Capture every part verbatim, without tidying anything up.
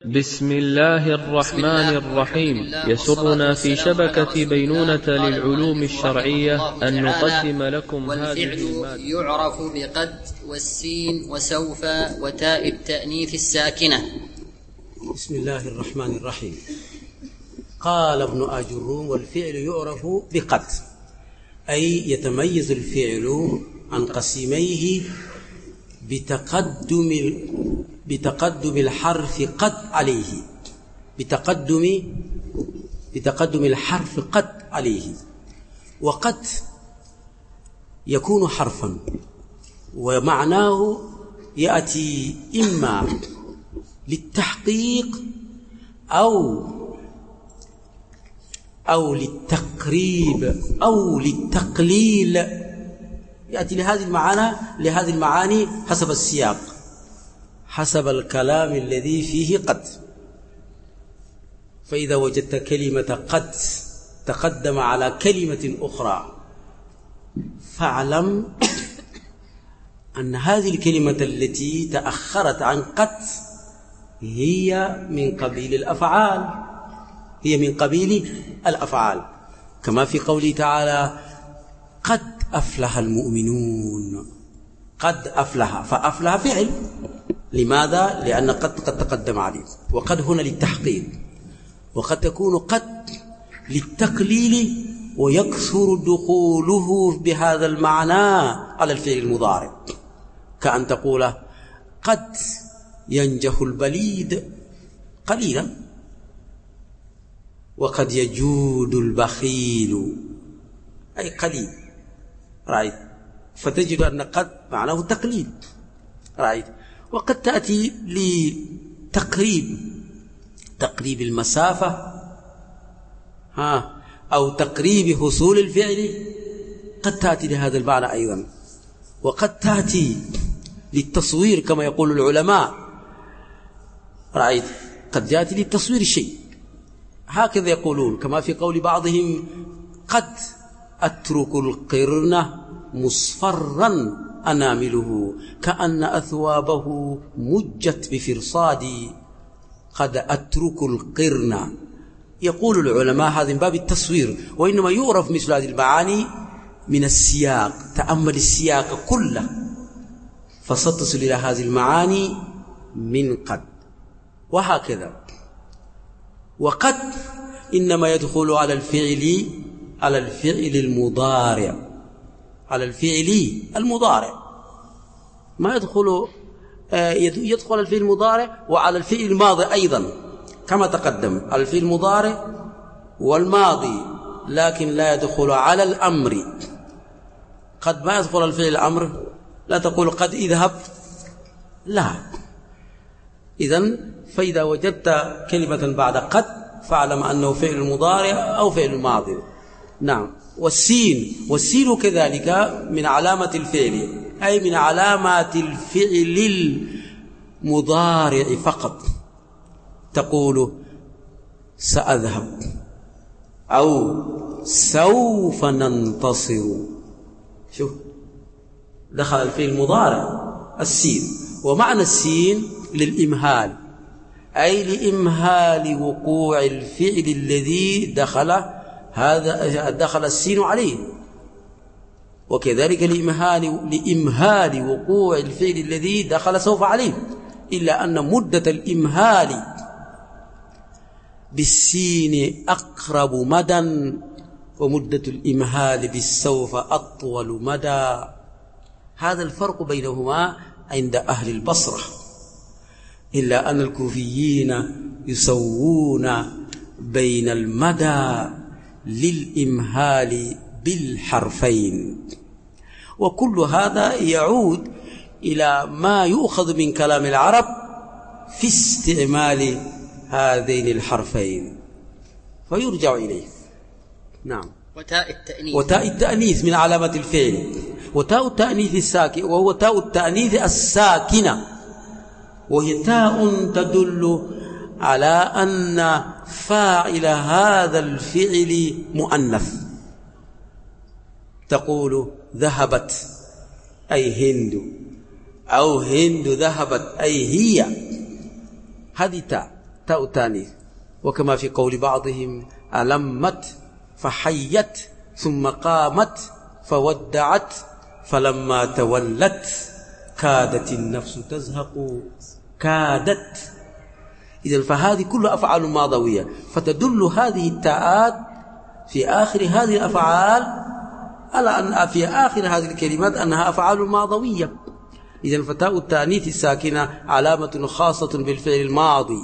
بسم الله الرحمن الرحيم. يسرنا في شبكة بينونة للعلوم الشرعية أن نقدم لكم هذه والفعل يعرف بقد والسين وسوف وتاء التأنيث الساكنة. بسم الله الرحمن الرحيم. قال ابن آجروم: والفعل يعرف بقد، أي يتميز الفعل عن قسميه بتقدم بتقدم الحرف قد عليه، بتقدم بتقدم الحرف قد عليه. وقد يكون حرفا ومعناه يأتي إما للتحقيق أو أو للتقريب أو للتقليل، يأتي لهذه المعاني لهذه المعاني حسب السياق، حسب الكلام الذي فيه قد. فإذا وجدت كلمة قد تقدم على كلمة أخرى فاعلم أن هذه الكلمة التي تأخرت عن قد هي من قبيل الأفعال، هي من قبيل الأفعال، كما في قوله تعالى: قد أفلح المؤمنون. قد أفلح، فأفلح فعل. لماذا؟ لأن قد قد تقدم عليه، وقد هنا للتحقيق، وقد تكون قد للتقليل ويكثر دخوله بهذا المعنى على الفعل المضارع، كأن تقول: قد ينجح البليد قليلا، وقد يجود البخيل، أي قليل. رأيت؟ فتجد أن قد معناه تقليل. رأيت؟ وقد تأتي لتقريب تقريب المسافة، ها أو تقريب حصول الفعل، قد تأتي لهذا المعنى أيضا. وقد تأتي للتصوير كما يقول العلماء. رأيت؟ قد يأتي للتصوير الشيء، هكذا يقولون، كما في قول بعضهم: قد أترك القرن مصفرا أنامله كأن أثوابه مجت بفرصادي. قد أترك القرن، يقول العلماء هذا من باب التصوير، وإنما يعرف مثل هذه المعاني من السياق. تأمل السياق كله فستصل إلى هذه المعاني من قد. وهكذا. وقد إنما يدخل على الفعل على الفعل المضارع على الفعل المضارع ما يدخل يدخل الفعل المضارع وعلى الفعل الماضي أيضا، كما تقدم، على الفعل المضارع والماضي، لكن لا يدخل على الأمر. قد ما يدخل الفعل الأمر، لا تقول قد اذهب، لا. إذن فإذا وجدت كلمة بعد قد فاعلم أنه فعل مضارع أو فعل ماضي. نعم. والسين والسين كذلك من علامة الفعل، أي من علامات الفعل المضارع فقط. تقول: سأذهب، أو سوف ننتصر. شوف، دخل الفعل المضارع السين. ومعنى السين للإمهال، أي لإمهال وقوع الفعل الذي دخل هذا دخل السين عليه، وكذلك لإمهال لإمهال وقوع الفعل الذي دخل سوف عليه، إلا أن مدة الإمهال بالسين أقرب مدى، ومدة الإمهال بالسوف أطول مدى. هذا الفرق بينهما عند أهل البصرة، إلا أن الكوفيين يسوون بين المدى للإمهال بالحرفين. وكل هذا يعود إلى ما يؤخذ من كلام العرب في استعمال هذين الحرفين فيرجع إليه. نعم. وتاء التأنيث وتاء التأنيث من علامة الفعل، وتاء التأنيث الساكن، وهو تاء التأنيث الساكنة، وهي تاء تدل على أن فاعل هذا الفعل مؤنث. تقول: ذهبت، أي هند، أو هند ذهبت أي هي، هذه تاء. تاء التأنيث، وكما في قول بعضهم ألمت فحيت ثم قامت فودعت فلما تولت كادت النفس تزهق كادت. إذن فهذه كلها أفعال ماضوية، فتدل هذه التاءات في آخر هذه الأفعال على أن في آخر هذه الكلمات أنها أفعال ماضوية. إذن فتاء التأنيث الساكنة علامة خاصة بالفعل الماضي.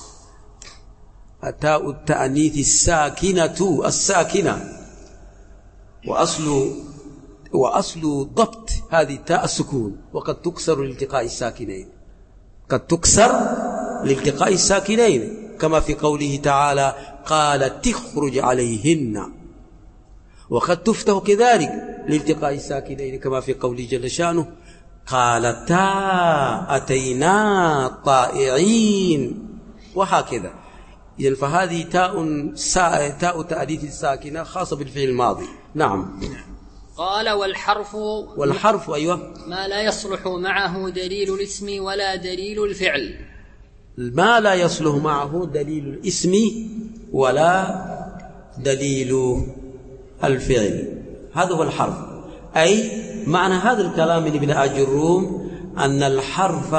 تاء التأنيث الساكنة الساكنة وأصل وأصل ضبط هذه التاء السكون، وقد تكسر لالتقاء الساكنين، قد تكسر لالتقاء الساكنين، كما في قوله تعالى قال تخرج عليهن، وقد تفتح كذلك لالتقاء الساكنين، كما في قوله جل شانه قالتا أتينا طائعين، وهكذا. إذن فهذه تاء تاء تأنيث الساكنة خاصة بالفعل الماضي. نعم. قال والحرف والحرف أيوة ما لا يصلح معه دليل الاسم ولا دليل الفعل، ما لا يصلح معه دليل الاسم ولا دليل الفعل، هذا هو الحرف. أي معنى هذا الكلام من ابن أجروم أن الحرف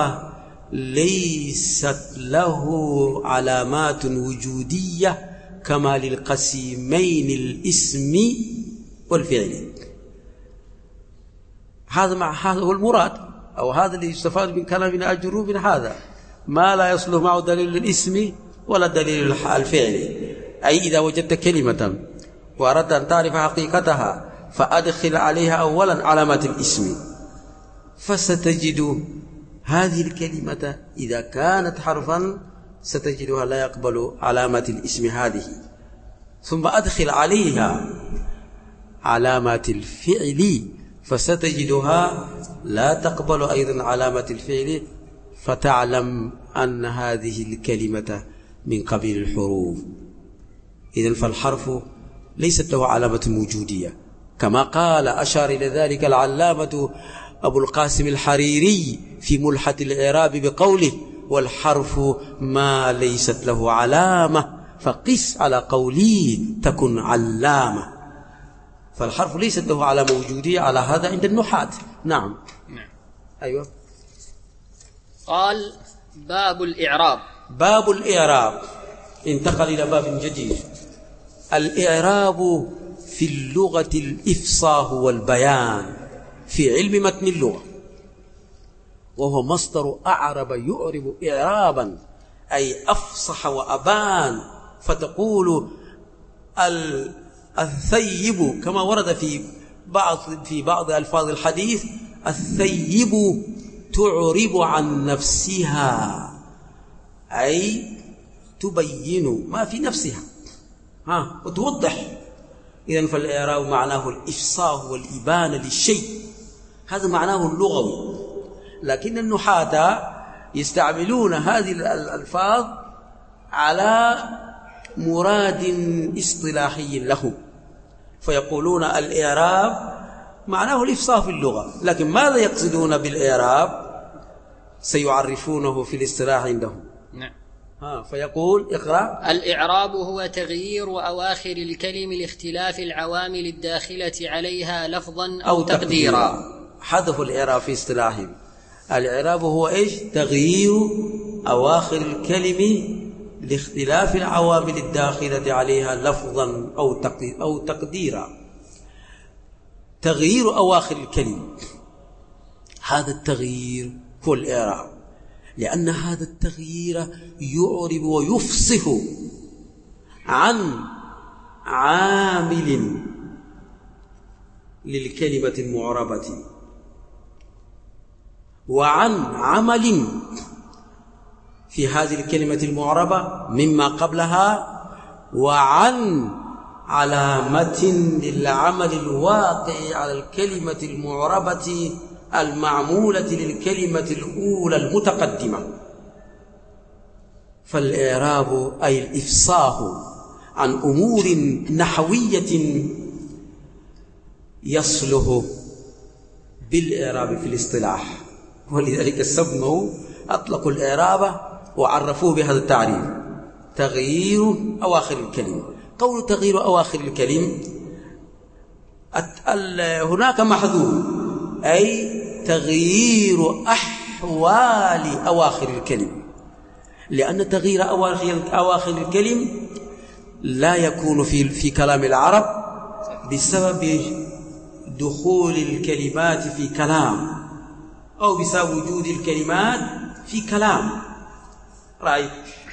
ليست له علامات وجودية كما للقسيمين الاسم والفعل. هذا مع هذا هو المراد، أو هذا اللي يستفاد من كلام ابن أجروم، من هذا ما لا يصلح معه دليل الاسم ولا دليل الفعل. أي إذا وجدت كلمة وأردت أن تعرف حقيقتها فأدخل عليها أولا علامة الاسم، فستجد هذه الكلمة إذا كانت حرفا ستجدها لا يقبل علامة الاسم هذه، ثم أدخل عليها علامة الفعل فستجدها لا تقبل أيضا علامة الفعل، فتعلم أن هذه الكلمة من قبيل الحروف. إذن فالحرف ليست له علامة وجودية، كما قال أشار إلى ذلك العلامة أبو القاسم الحريري في ملحة الإعراب بقوله والحرف ما ليست له علامة فقس على قولي تكن علامة. فالحرف ليست له علامة وجودية على هذا عند النحاة. نعم. نعم. أيوة. قال باب الإعراب. باب الإعراب انتقل إلى باب جديد. الإعراب في اللغة الإفصاح والبيان في علم متن اللغة، وهو مصدر أعرب يعرب إعرابا، أي أفصح وأبان. فتقول الثيب كما ورد في بعض في بعض ألفاظ الحديث الثيب تعرب عن نفسها، أي تبين ما في نفسها ها وتوضح. إذن فالإعراب معناه الإفصاح والإبانة للشيء، هذا معناه اللغوي. لكن النحاة يستعملون هذه الألفاظ على مراد اصطلاحي له، فيقولون الإعراب معناه الإفصاح في اللغة، لكن ماذا يقصدون بالإعراب سيعرفونه في الاصطلاح عندهم. نعم. ها فيقول اقرأ. الإعراب هو تغيير أواخر الكلم لاختلاف العوامل الداخلة عليها لفظا أو, أو تقديرا. حذف الإعراب في اصطلاحهم. الإعراب هو إيش؟ تغيير أواخر الكلم لاختلاف العوامل الداخلة عليها لفظا أو تقدير أو تقديرا. تغيير أواخر الكلم، هذا التغيير هو الإعراب، لأن هذا التغيير يعرب ويفصح عن عامل للكلمة المعربة وعن عمل في هذه الكلمة المعربة مما قبلها، وعن علامة للعمل الواقع على الكلمة المعربة المعمولة للكلمة الأولى المتقدمة. فالإعراب أي الإفصاح عن أمور نحوية يصلح بالإعراب في الاصطلاح، ولذلك سموا أطلقوا الإعراب وعرفوه بهذا التعريف. تغيير أواخر الكلم. قول تغيير أواخر الكلم هناك محذوف، أي تغيير أحوال أواخر الكلم، لأن تغيير أواخر الكلم لا يكون في في كلام العرب بسبب دخول الكلمات في كلام أو بسبب وجود الكلمات في كلام. رأيت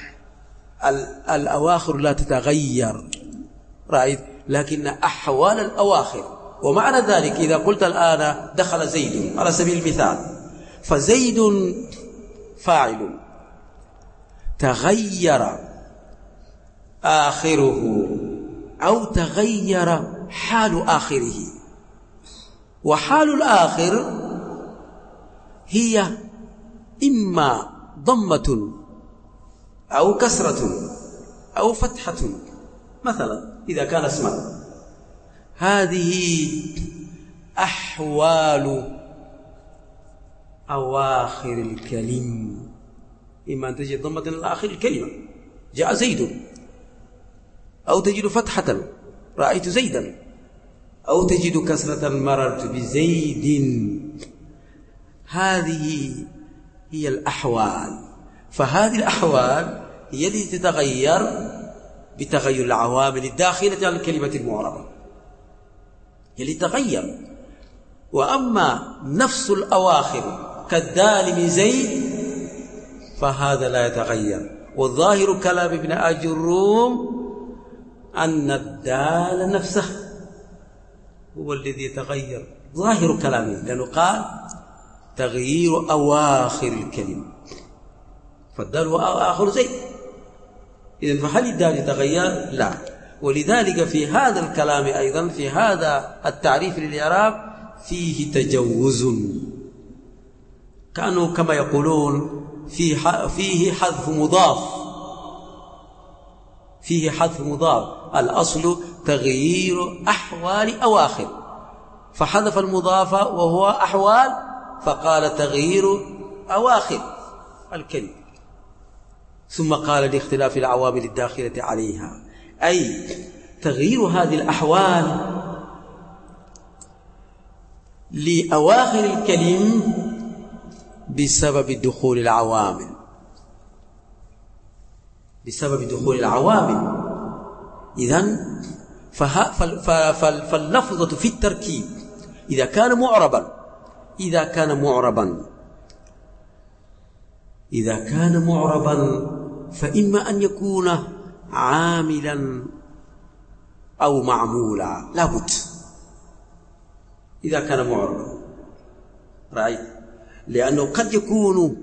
الأواخر لا تتغير، رأيت، لكن أحوال الأواخر. ومعنى ذلك إذا قلت الآن دخل زيد على سبيل المثال، فزيد فاعل تغير آخره أو تغير حال آخره، وحال الآخر هي إما ضمة أو كسرة أو فتحة مثلا إذا كان اسما. هذه أحوال أواخر الكلم، إما أن تجد ضمة إلى آخر الكلمة جاء زيد، أو تجد فتحة رأيت زيدا، أو تجد كسرة مررت بزيد. هذه هي الأحوال. فهذه الأحوال هي التي تتغير بتغير العوامل الداخلة على الكلمة المعربة، هي التي تتغير. وأما نفس الأواخر كالدال من زيد فهذا لا يتغير. والظاهر كلام ابن آج الروم أن الدال نفسه هو الذي يتغير، ظاهر كلامه، لأنه قال تغيير أواخر الكلمة، فالدال هو آخر زيد، إذن فهل الدال يتغير؟ لا. ولذلك في هذا الكلام أيضا، في هذا التعريف للإعراب فيه تجوز، كانوا كما يقولون فيه حذف مضاف، فيه حذف مضاف. الأصل تغيير أحوال أواخر، فحذف المضاف وهو أحوال، فقال تغيير أواخر الكلمة، ثم قال لاختلاف العوامل الداخلة عليها، أي تغيير هذه الأحوال لأواخر الكلم بسبب دخول العوامل، بسبب دخول العوامل. إذن فاللفظة في التركيب إذا كان معربا إذا كان معربا إذا كان معربا فإما أن يكون عاملا أو معمولا، لابد إذا كان معربا، رأيت، لأنه قد يكون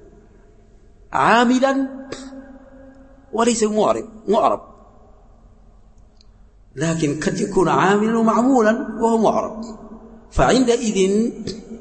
عاملا وليس معرب معرب لكن قد يكون عاملا ومعمولا وهو معرب، فعندئذ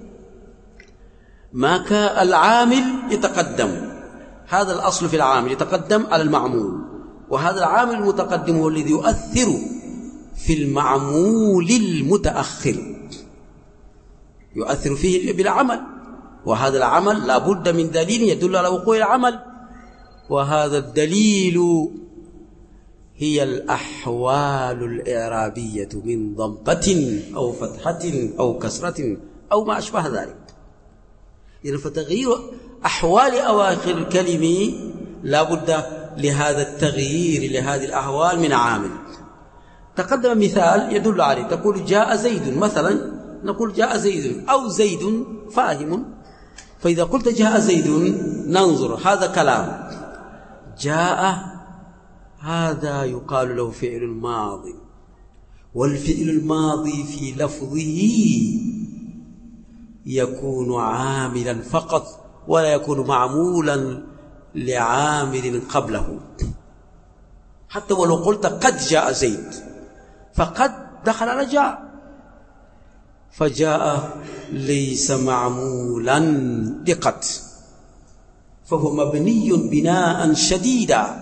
ما كان العامل يتقدم، هذا الأصل في العامل يتقدم على المعمول، وهذا العامل المتقدم هو الذي يؤثر في المعمول المتأخر، يؤثر فيه بالعمل، وهذا العمل لا بد من دليل يدل على وقوع العمل، وهذا الدليل هي الأحوال الإعرابية من ضمة أو فتحة أو كسرة أو ما أشبه ذلك. إذن فتغيير أحوال أواخر الكلمة لا بد لهذا التغيير لهذه الأحوال من عامل. تقدم مثال يدل عليه، تقول جاء زيد مثلا، نقول جاء زيد أو زيد فاهم، فإذا قلت جاء زيد ننظر هذا كلام، جاء هذا يقال له فعل ماضي، والفعل الماضي في لفظه يكون عاملا فقط ولا يكون معمولا لعامل قبله. حتى ولو قلت قد جاء زيد فقد دخل على جاء، فجاء ليس معمولا لقد، فهو مبني بناء شديدا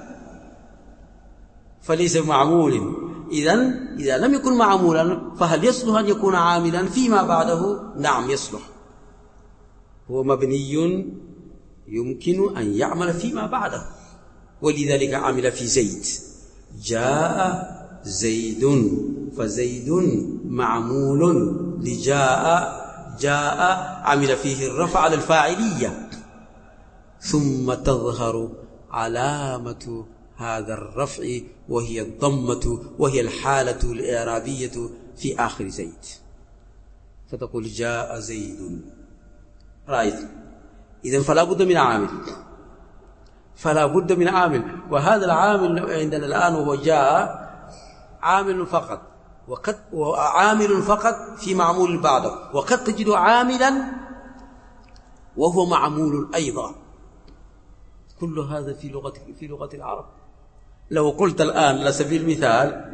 فليس معمول. إذن إذا لم يكن معمولا فهل يصلح أن يكون عاملا فيما بعده؟ نعم يصلح، هو مبني يمكن أن يعمل فيما بعده، ولذلك عمل في زيد. جاء زيد، فزيد معمول لجاء. جاء عمل فيه الرفع على الفاعلية، ثم تظهر علامة هذا الرفع وهي الضمة، وهي الحالة الإعرابية في آخر زيد، فتقول جاء زيد. رأيت؟ إذن فلا بد من عامل، فلا بد من عامل. وهذا العامل عندنا الآن وهو جاء عامل فقط، وقد وعامل فقط في معمول بعده، وقد تجد عاملا وهو معمول أيضا. كل هذا في لغة في لغة العرب. لو قلت الآن على سبيل المثال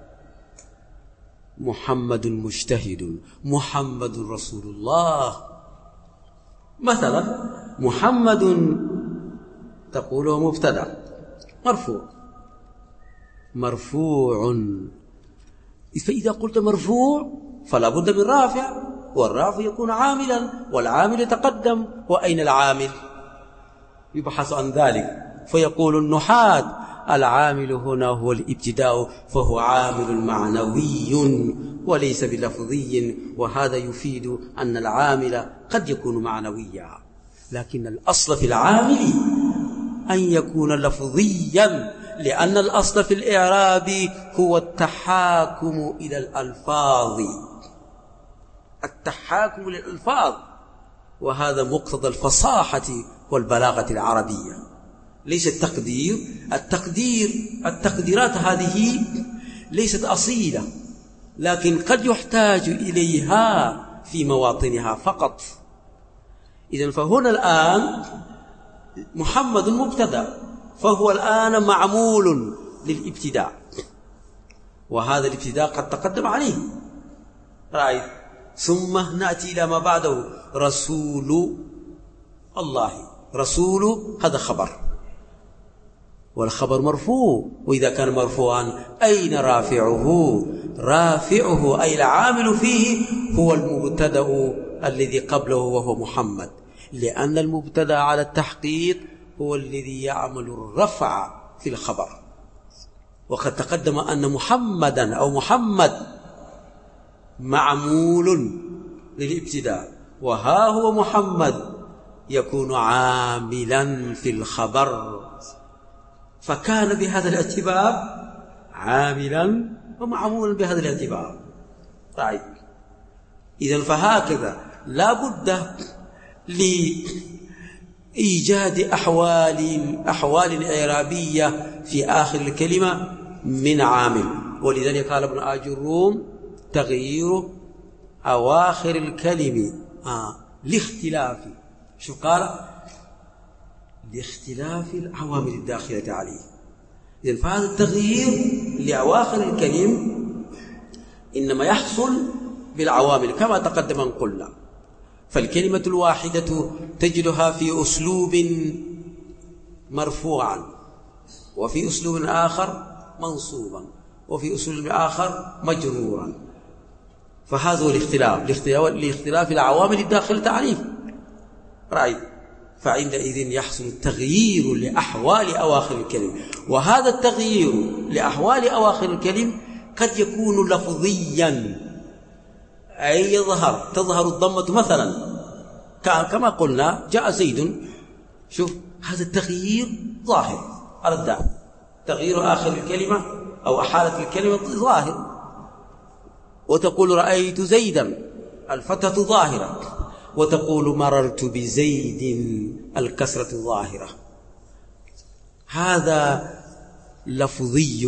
محمد مجتهد، محمد رسول الله مثلا، محمد تقوله مبتدأ مرفوع مرفوع فإذا قلت مرفوع فلا بد من رافع، والرافع يكون عاملا، والعامل يتقدم. وأين العامل؟ يبحث عن ذلك، فيقول النحاة العامل هنا هو الابتداء، فهو عامل معنوي وليس بلفظي، وهذا يفيد أن العامل قد يكون معنويا، لكن الأصل في العامل أن يكون لفظيا، لأن الأصل في الإعراب هو التحاكم إلى الألفاظ، التحاكم إلى الألفاظ، وهذا مقتضى الفصاحة والبلاغة العربية، ليس التقدير. التقدير التقديرات هذه ليست أصيلة، لكن قد يحتاج إليها في مواطنها فقط. إذن فهنا الآن محمد مبتدأ، فهو الآن معمول للابتداء، وهذا الابتداء قد تقدم عليه. رأيت؟ ثم نأتي إلى ما بعده، رسول الله. رسول هذا خبر، والخبر مرفوع، وإذا كان مرفوعا أين رافعه؟ رافعه أي العامل فيه هو المبتدأ الذي قبله وهو محمد، لأن المبتدأ على التحقيق هو الذي يعمل الرفع في الخبر. وقد تقدم أن محمدا أو محمد معمول للابتداء، وها هو محمد يكون عاملا في الخبر، فكان بهذا الاعتبار عاملا ومعمولا بهذا الاعتبار. طيب، إذن فهكذا لا بد لإيجاد أحوال أحوال إعرابية في آخر الكلمة من عامل. ولذلك قال ابن آج الروم تغيير أواخر الكلمة آه. لاختلاف، شو قال؟ لاختلاف العوامل الداخلة عليه. إذن فهذا التغيير لأواخر الكلم إنما يحصل بالعوامل كما تقدم أن قلنا. فالكلمة الواحدة تجدها في أسلوب مرفوعا، وفي أسلوب آخر منصوبا، وفي أسلوب آخر مجرورا، فهذا هو الاختلاف لاختلاف العوامل الداخلة عليه. رأيت؟ فعندئذ يحصل التغيير لأحوال أواخر الكلم، وهذا التغيير لأحوال أواخر الكلم قد يكون لفظيا، أي يظهر تظهر الضمة مثلا كما قلنا جاء زيد. شوف هذا التغيير ظاهر على الدال، تغيير آخر الكلمة أو أحالة الكلمة ظاهر. وتقول رأيت زيدا، الفتحة ظاهرة، وتقول مررت بزيد، الكسرة ظاهرة. هذا لفظي،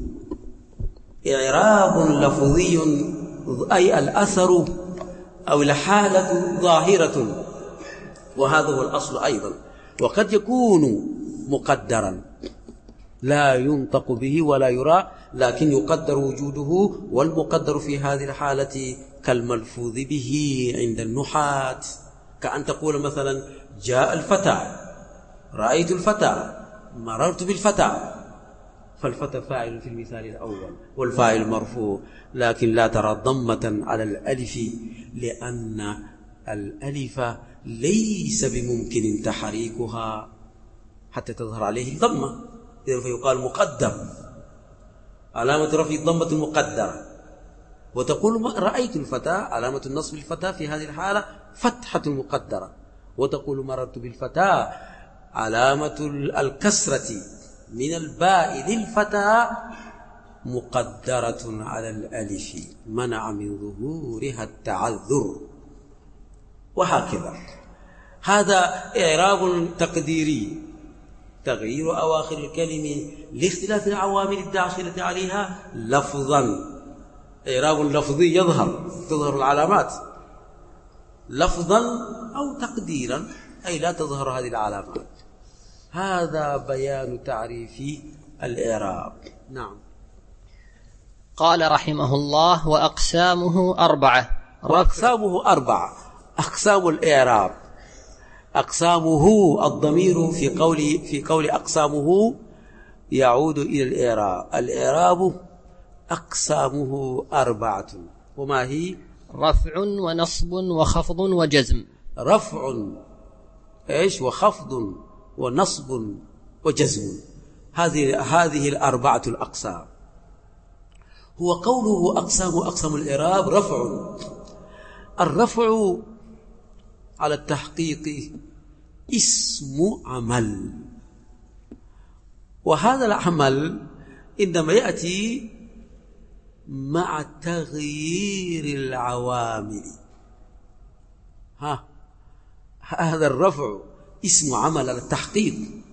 إعراب لفظي، أي الأثر أو الحالة ظاهرة، وهذا هو الأصل أيضا. وقد يكون مقدرا لا ينطق به ولا يرى، لكن يقدر وجوده، والمقدر في هذه الحالة كالملفوظ به عند النحاة، كأن تقول مثلا جاء الفتى، رأيت الفتى، مررت بالفتى، فالفتى فاعل في المثال الأول والفاعل مرفوع، لكن لا ترى ضمة على الألف، لأن الألف ليس بممكن تحريكها حتى تظهر عليه الضمة. إذن فيقال مقدم، علامة رفع الضمة المقدرة. وتقول رأيت الفتى، علامة النصب الفتى في هذه الحالة فتحة مقدرة. وتقول مررت بالفتى، علامة الكسرة من الباء للفتى مقدرة على الألف منع من ظهورها التعذر، وهكذا. هذا إعراب تقديري، تغيير أواخر الكلمة لاختلاف العوامل الداخلة عليها لفظا. إعراب لفظي يظهر تظهر العلامات لفظا أو تقديرا، أي لا تظهر هذه العلامات. هذا بيان تعريف الإعراب. نعم. قال رحمه الله: وأقسامه أربعة. وأقسامه أربعة. أقسام الإعراب، أقسامه الضمير في قول في قول أقسامه يعود إلى الإعراب. الإعراب أقسامه أربعة، وما هي؟ رفع ونصب وخفض وجزم. رفع إيش؟ وخفض ونصب وجزم. هذه هذه الأربعة الأقسام. هو قوله أقسام أقسام الإعراب رفع. الرفع على التحقيق اسم عمل، وهذا العمل إنما يأتي مع تغيير العوامل. ها هذا الرفع اسم عمل على التحقيق،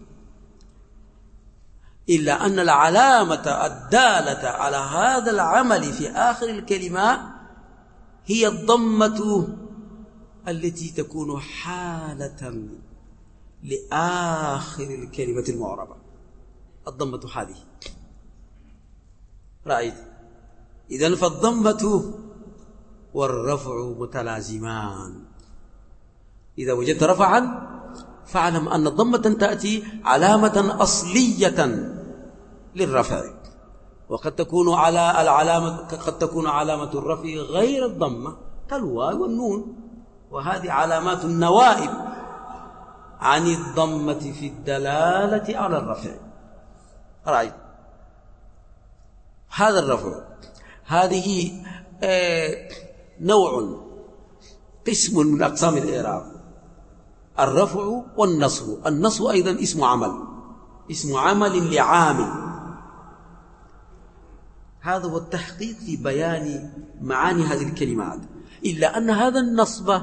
إلا أن العلامة الدالة على هذا العمل في آخر الكلمة هي الضمة التي تكون حالة لآخر الكلمة المعربة. الضمة هذه رأيت؟ إذن فالضمة والرفع متلازمان. إذا وجدت رفعا فاعلم أن الضمة تأتي علامة أصلية للرفع، وقد تكون على العلامة قد تكون علامة الرفع غير الضمة كالواو والنون، وهذه علامات النوائب عن الضمة في الدلالة على الرفع. رأيت؟ هذا الرفع، هذه آه نوع قسم من أقسام الإعراب، الرفع والنصب. النصب أيضا اسم عمل، اسم عمل لعامل. هذا هو التحقيق في بيان معاني هذه الكلمات، إلا أن هذا النصب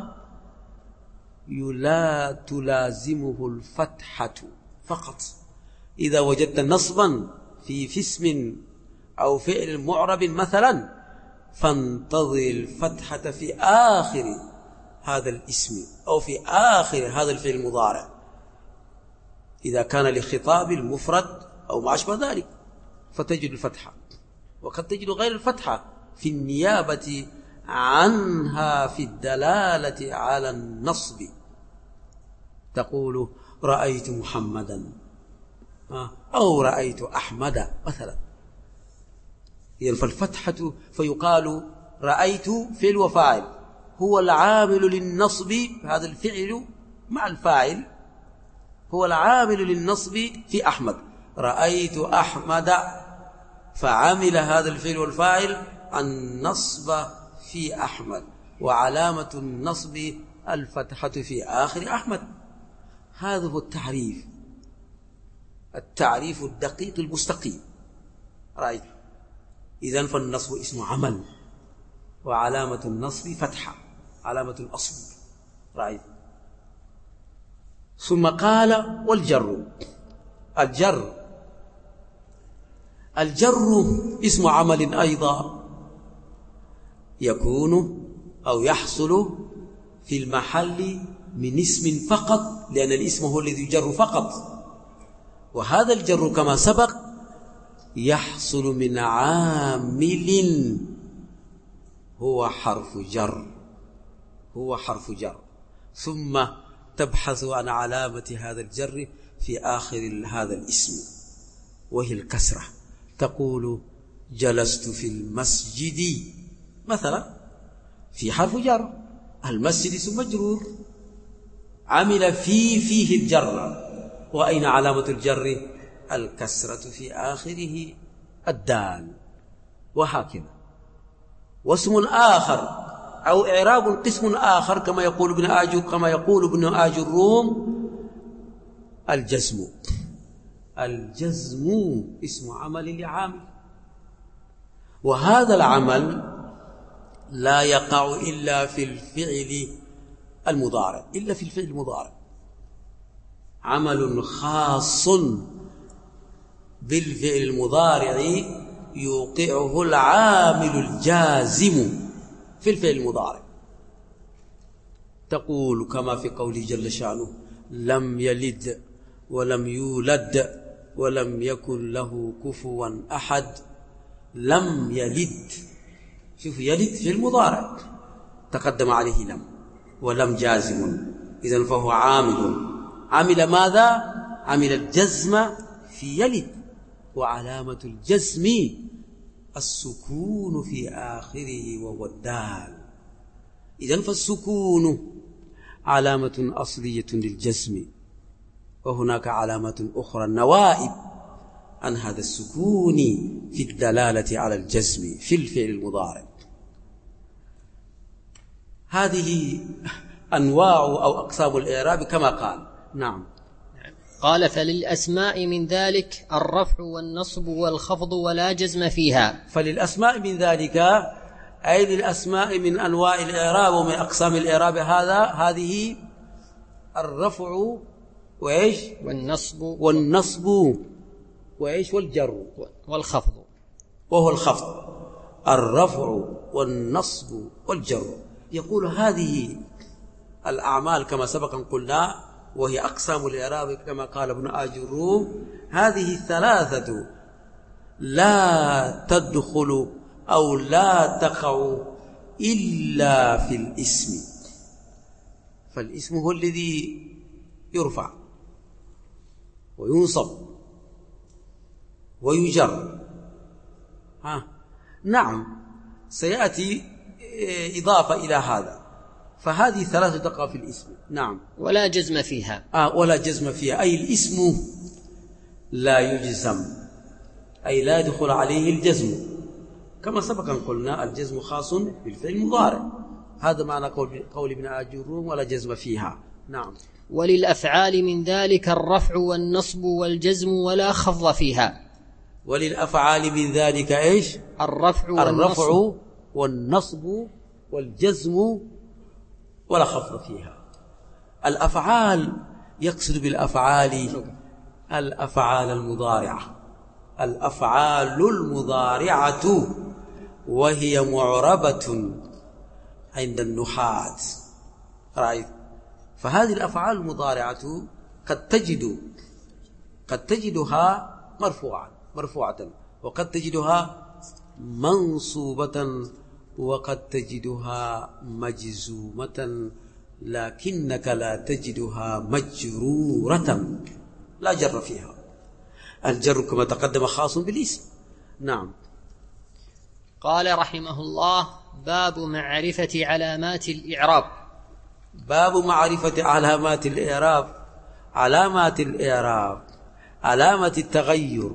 لا تلازمه الفتحة فقط. إذا وجدت نصبا في في اسم أو فعل معرب مثلا فانتظر الفتحة في آخر هذا الاسم أو في آخر هذا الفعل المضارع، إذا كان لخطاب المفرد أو ما أشبه ذلك فتجد الفتحة. وقد تجد غير الفتحة في النيابة عنها في الدلالة على النصب. تقول رأيت محمدا أو رأيت أحمد مثلا، إذن فالفتحة فيقال رأيت فعل وفاعل، هو العامل للنصب، هذا الفعل مع الفاعل هو العامل للنصب في أحمد. رأيت أحمد فعمل هذا الفعل والفاعل النصب في أحمد، وعلامة النصب الفتحة في آخر أحمد. هذا هو التعريف، التعريف الدقيق المستقيم. رأيت؟ إذن فالنصب اسم عمل، وعلامة النصب فتحة، علامة الأصل. رأيت؟ ثم قال والجر. الجر الجر اسم عمل أيضا يكون أو يحصل في المحل من اسم فقط، لأن الاسم هو الذي يجر فقط. وهذا الجر كما سبق يحصل من عامل هو حرف جر، هو حرف جر، ثم تبحث عن علامة هذا الجر في آخر هذا الاسم وهي الكسرة. تقول جلست في المسجد مثلا، في حرف جر، المسجد اسم مجرور، عمل في فيه الجر، وأين علامة الجر؟ الكسرة في آخره الدال، وهكذا. واسم آخر أو إعراب قسم آخر كما يقول ابن آجر كما يقول ابن آجر الروم الجزم. الجزم اسم عمل لعامل، وهذا العمل لا يقع إلا في الفعل المضارع، إلا في الفعل المضارع، عمل خاص بالفعل المضارع يوقعه العامل الجازم في الفعل المضارع. تقول كما في قوله جل شأنه: لم يلد ولم يولد ولم يكن له كفوا أحد. لم يلد، شوف يلد في المضارع تقدم عليه لم، ولم جازم، إذن فهو عامل. عمل ماذا؟ عمل الجزم في يلد، وعلامة الجزم السكون في آخره وهو الدال. إذن فالسكون علامة أصلية للجزم، وهناك علامة أخرى النوائب عن هذا السكون في الدلالة على الجزم في الفعل المضارع. هذه أنواع أو أقسام الإعراب كما قال. نعم. قال: فللأسماء من ذلك الرفع والنصب والخفض ولا جزم فيها. فللأسماء من ذلك أي للأسماء من أنواع الإعراب ومن أقسام الإعراب هذا هذه الرفع وإيش والنصب والنصب وإيش والجر والخفض، وهو الخفض. الرفع والنصب والجر. يقول هذه الأعمال كما سبق قلنا وهي أقسام الإعراب كما قال ابن آجر الروم، هذه الثلاثة لا تدخل أو لا تقع إلا في الاسم. فالاسم هو الذي يرفع وينصب ويجر. ها نعم، سيأتي إضافة إلى هذا، فهذه ثلاثة تقع في الاسم. نعم. ولا جزم فيها. آه ولا جزم فيها، أي الاسم لا يجزم، أي لا يدخل عليه الجزم، كما سبق أن قلنا الجزم خاص بالفعل المضارع. هذا معنى قول, قول ابن آجر الروم: ولا جزم فيها. نعم. وللأفعال من ذلك الرفع والنصب والجزم ولا خفض فيها. وللأفعال من ذلك إيش؟ الرفع والنصب, الرفع والنصب والجزم ولا خفض فيها. الأفعال يقصد بالأفعال الأفعال المضارعة، الأفعال المضارعة، وهي معربة عند النحاة. رأيت؟ فهذه الأفعال المضارعة قد تجد قد تجدها مرفوعة مرفوعة وقد تجدها منصوبة وقد تجدها مجزومة، لكنك لا تجدها مجرورة، لا جر فيها. الجر كما تقدم خاص بالاسم. نعم. قال رحمه الله: باب معرفة علامات الإعراب. باب معرفة علامات الإعراب. علامات الإعراب علامة التغير.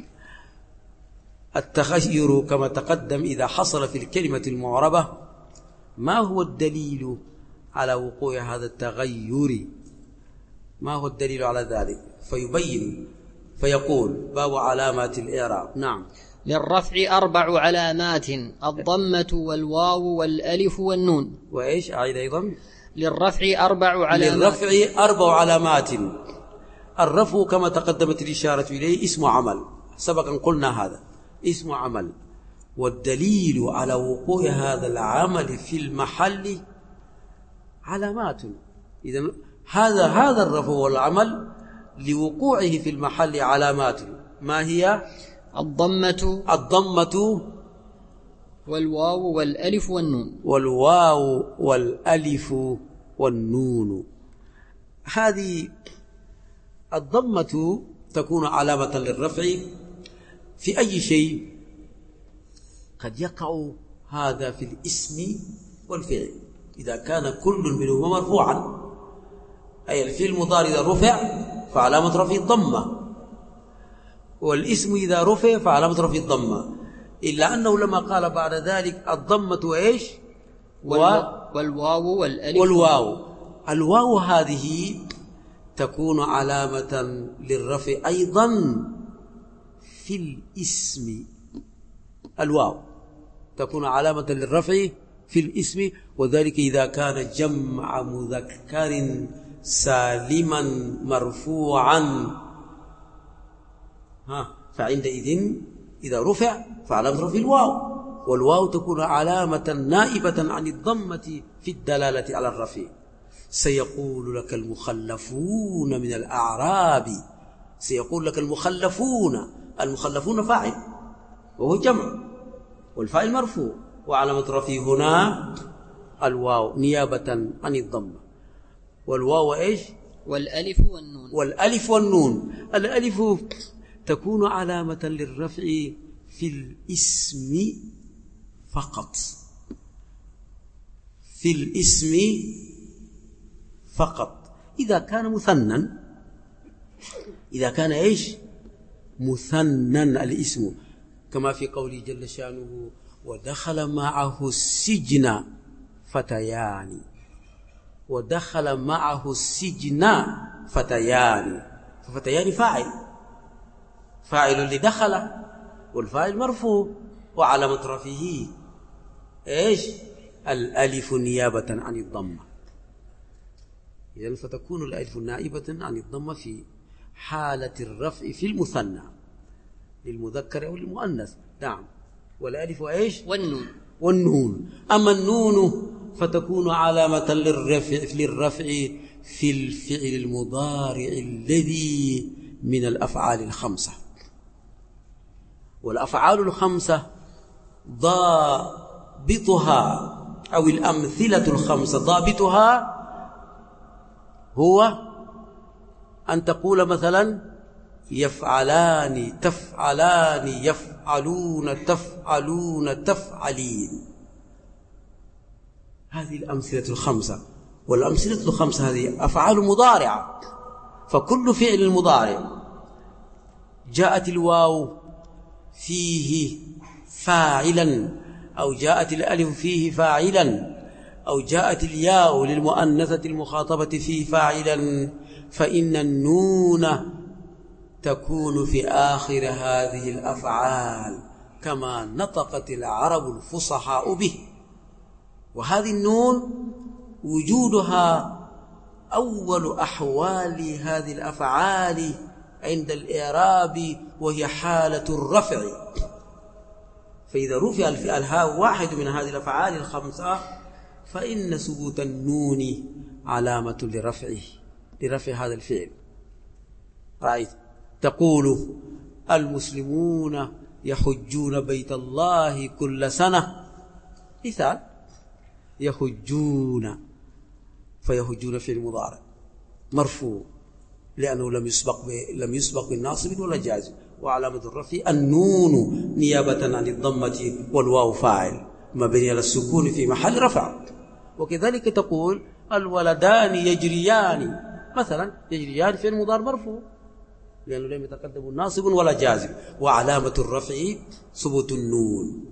التغير كما تقدم إذا حصل في الكلمة المعربة، ما هو الدليل على وقوع هذا التغير؟ ما هو الدليل على ذلك؟ فيبين فيقول: باب علامات الإعراب. نعم. للرفع أربع علامات: الضمة والواو والألف والنون. وإيش أعيد أيضا؟ للرفع أربع علامات. للرفع أربع علامات. الرفع كما تقدمت الإشارة إليه اسم عمل، سبقا قلنا هذا اسم عمل، والدليل على وقوع هذا العمل في المحل علامات. إذن هذا هذا الرفع والعمل لوقوعه في المحل علامات. ما هي؟ الضمة الضمة والواو والألف والنون. والواو والألف والنون. هذه الضمة تكون علامة للرفع في أي شيء قد يقع هذا في الاسم والفعل، إذا كان كل منهما مرفوعا، أي الفعل المضارع إذا رفع فعلامة رفعه الضمة، والاسم إذا رفع فعلامة رفعه الضمة، إلا أنه لما قال بعد ذلك الضمة وإيش والواو والألف والواو. الواو هذه تكون علامة للرفع أيضا في الاسم. الواو تكون علامة للرفع في الاسم، وذلك إذا كان جمع مذكر سالما مرفوعا، ها فعندئذ إذا رفع فعلامة رفعه الواو، والواو تكون علامة نائبة عن الضمة في الدلالة على الرفع. سيقول لك المخلفون من الأعراب، سيقول لك المخلفون، المخلفون فاعل وهو جمع والفاعل مرفوع، وعلامة رفعه هنا الواو نيابة عن الضمة. والواو إيش؟ والألف والنون. والألف والنون. الألف تكون علامة للرفع في الاسم فقط، في الاسم فقط إذا كان مثنى، إذا كان إيش؟ مثنى الاسم، كما في قوله جل شانه ودخل معه السجن فتيان، ودخل معه السجن فتيان، ففتيان فاعل، فاعل لدخل، والفاعل مرفوع، وعلامة رفعه ايش؟ الالف نيابة عن الضمة. إذن فتكون الالف نائبة عن الضمة في حالة الرفع في المثنى للمذكر أو المؤنث. نعم. والالف ايش؟ والنون. والنون. أما النون فتكون علامة للرفع للرفع في الفعل المضارع الذي من الأفعال الخمسة. والأفعال الخمسة ضابطها أو الأمثلة الخمسة ضابطها هو أن تقول مثلا يفعلان تفعلان يفعلون تفعلون تفعلين، هذه الأمثلة الخمسة. والأمثلة الخمسة هذه أفعال مضارعة، فكل فعل مضارع جاءت الواو فيه فاعلا، أو جاءت الألف فيه فاعلا، أو جاءت الياء للمؤنثة المخاطبة فيه فاعلا، فإن النون تكون في آخر هذه الأفعال كما نطقت العرب الفصحاء به. وهذه النون وجودها أول أحوال هذه الأفعال عند الإعراب، وهي حالة الرفع. فإذا رفع الهاء واحد من هذه الأفعال الخمسة فإن ثبوت النون علامة لرفعه، لرفع هذا الفعل. رأيت تقول المسلمون يحجون بيت الله كل سنة، مثال يحجون، فيحجون في المضارع مرفوع لأنه لم يسبق لم يسبق بالناصب ولا جازم، وعلامة الرفع النون نيابة عن الضمة، والواو فاعل مبني على السكون في محل رفع. وكذلك تقول الولدان يجريان، مثلا يجريان في المضارع مرفوع لأنه لم يتقدم ناصب ولا جازم، وعلامة الرفع ثبوت النون.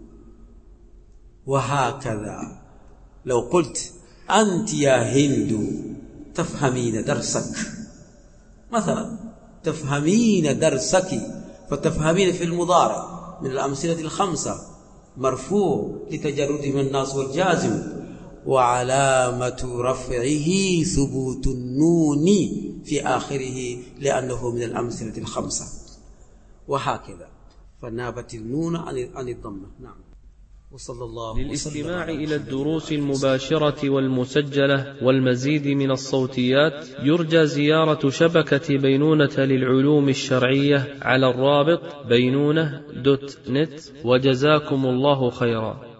وهكذا لو قلت أنت يا هند تفهمين درسك، مثلا تفهمين درسك، فتفهمين في المضارع من الأمثلة الخمسة مرفوع لتجرده من الناصب والجازم، وعلامة رفعه ثبوت النون في آخره لأنه من الأمثلة الخمسة. وهكذا فنابت النون عن الضمة. نعم. وصلى الله للاستماع إلى الدروس المباشرة والمسجلة والمزيد من الصوتيات يرجى زيارة شبكة بينونة للعلوم الشرعية على الرابط بينونة دوت نت، وجزاكم الله خيرا.